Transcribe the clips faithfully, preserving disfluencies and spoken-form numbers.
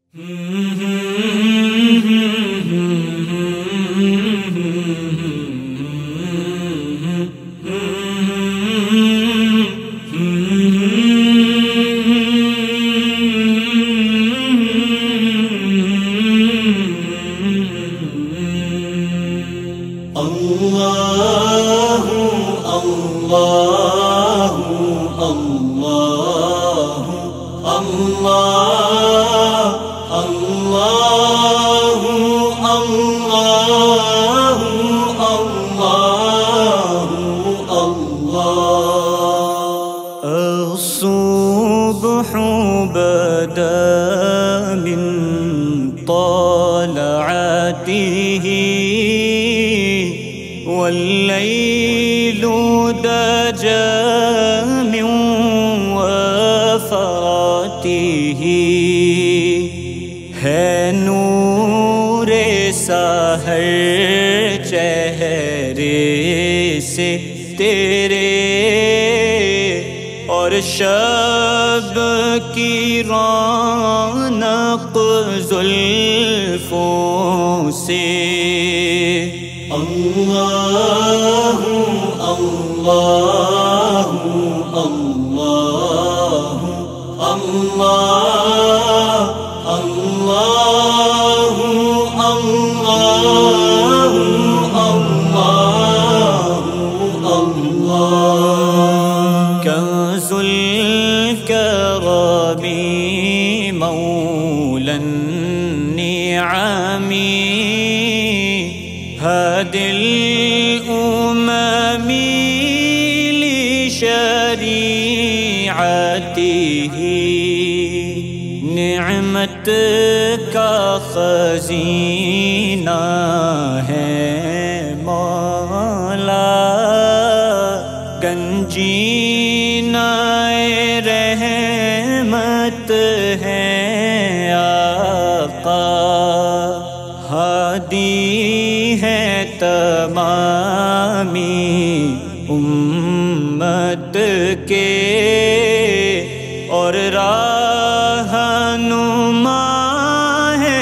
الصبح بدا من طلعته والليل دجى من وفراته ہے نور سحر چہرے سے تیرے اور شب کی رونق زلفوں سے اللہ اللہ اللہ اللہ اللہ اللہ اللہ کنز الکرم مولا النعم هادي الأمم لشريعته نعمت کا خزینہ ہے مولا گنجینہ رحمت ہے آقا ہادی ہے تمامی امت کے اور رہنما ہے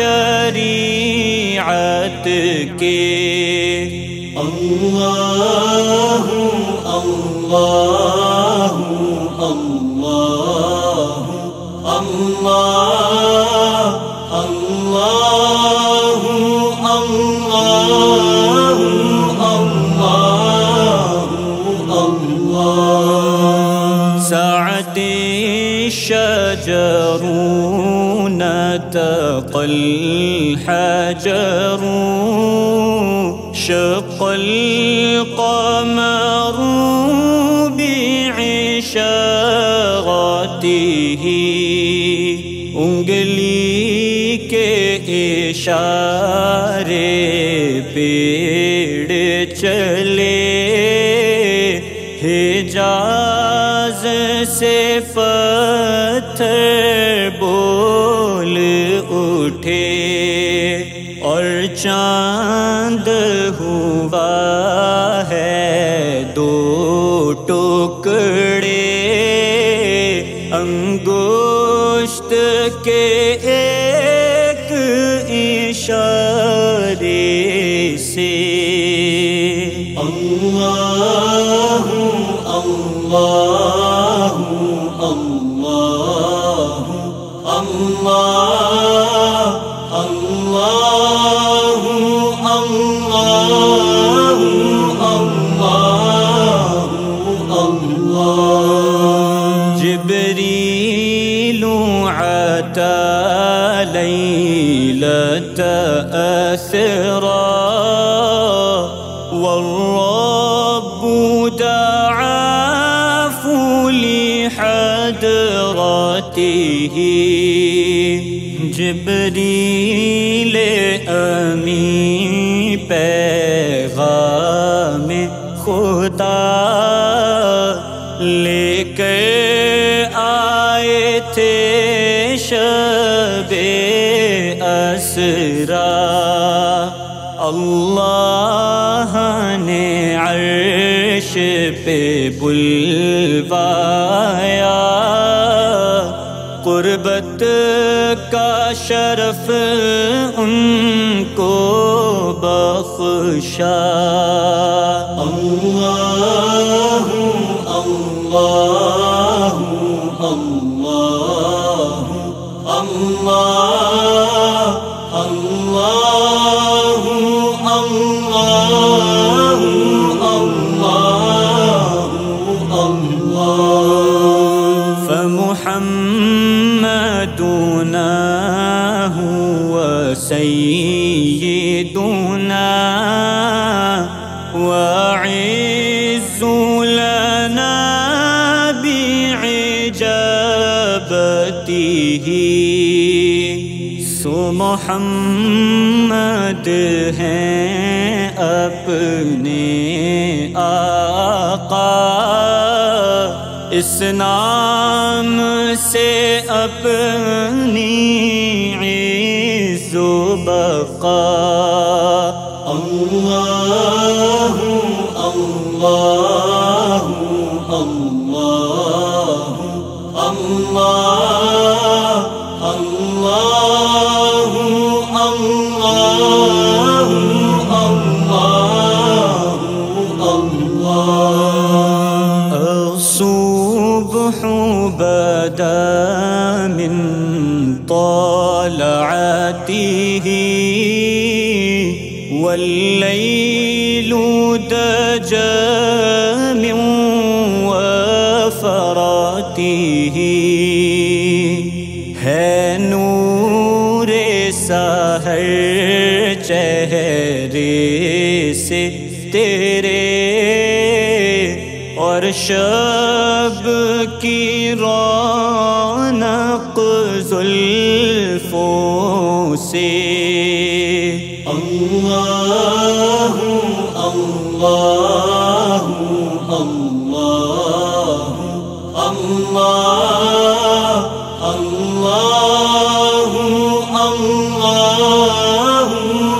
شریعت کے اللہ اللہ اللہ اللہ اللہ اللہ اللہ سعد الشجر نطق الحجر شق القمر بعشاغته انگلی کے اشارے پیڑ چلے حجاز سے پتھر بول اٹھے اور چاند ہوا ہے دو ٹکڑے انگشت کے ایک اشارے سے اللہ اللہ اللہ اللہ اللہ اللہ اللہ جبریل عطا لیلۃ اسرا والرب دعاه لحضرته جبریل امی پیغام خدا لے کر آئے تھے شب اسرا اللہ نے عرش پہ بلوایا قربت کا شرف ان کو بخشا۔ اللہ اللہ اللہ اللہ اللہ اللہ اللہ فمحمدنا هو سيدنا وعز لنا بعجابته، سو محمد ہیں اپنے آقا، اس نام سے اپنی عز و بقا۔ اللہ اللہ اللہ اللہ اللہ اللہ اللہ۔ الصبح بدا من طلعته والليل دجى من وفراته، ہے نور سحر چہرے سے تیرے، اور شب کی رونق زلفوں سے۔ اللہ اللہ اللہ اللہ اللہ اللہ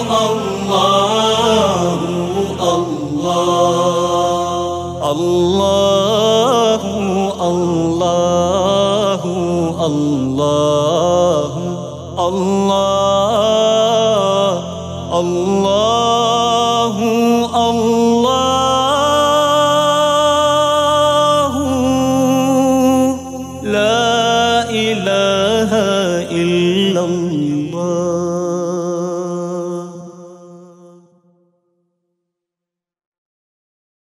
اللہ اللہ اللہ اللہ اللہ